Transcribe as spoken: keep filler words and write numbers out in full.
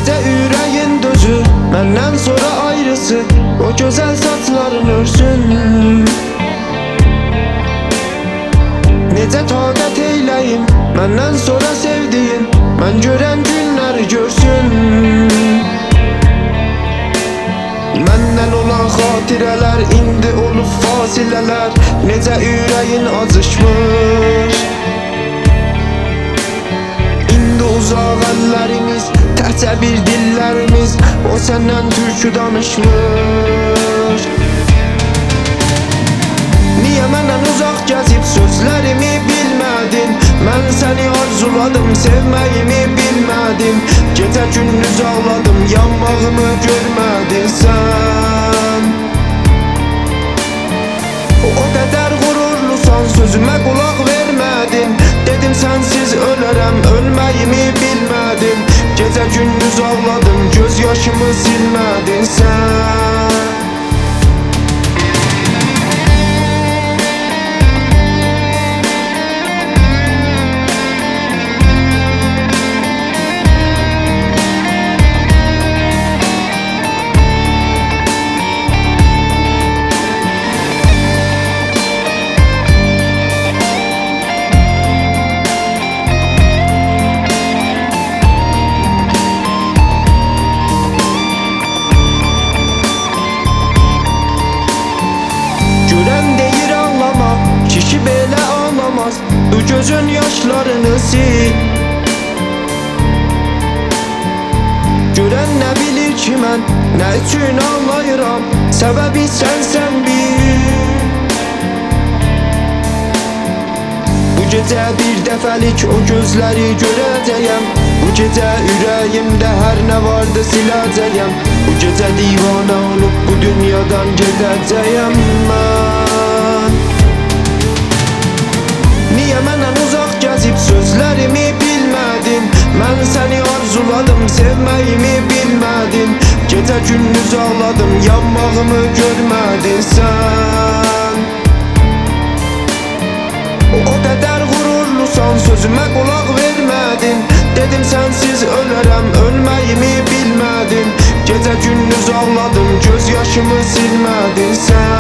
Necə ürəyin dözür məndən sonra ayrısı, o gözəl saçların örsün. Necə taqət eyləyim məndən sonra sevdiyin, mən görən günləri görsün. Məndən olan xatirələr indi olub fasilələr, necə ürəyin acışmış. İndi uzaq əllərimiz, təhcə bir dillərimiz, o səndən türkü danışmış. Niyə məndən uzaq gəzib sözlərimi bilmədin? Mən səni arzuladım, sevməyimi bilmədim. Gecə gündüz ağladım, yanmağımı görmədin sən. O qədər qürurlusan, sözümə qulaq vermədin. Dedim sənsiz ölərəm, ölməyimi bilmədim. Gecə gündüz ağladım, göz yaşımı silmədin sən. Kişi belə ağlamaz, bu gözün yaşlarını sil. Görən nə bilir ki mən nə üçün ağlayıram, səbəbi sənsən bil. Bu gecə bir dəfəlik o gözləri görəcəyəm. Bu gecə ürəyimdə hər nə vardı siləcəyəm. Bu gecə divanə olub bu dünyadan gedəcəyəm mən. Niyə məndən uzaq gəzib sözlərimi bilmədin? Mən səni arzuladım, sevməyimi bilmədin. Gecə gündüz ağladım, yanmağımı görmədin sən. O qədər qürurlusan, sözümə qulaq vermədin. Dedim sənsiz ölərəm, ölməyimi bilmədin. Gecə gündüz ağladım, göz yaşımı silmədin sən.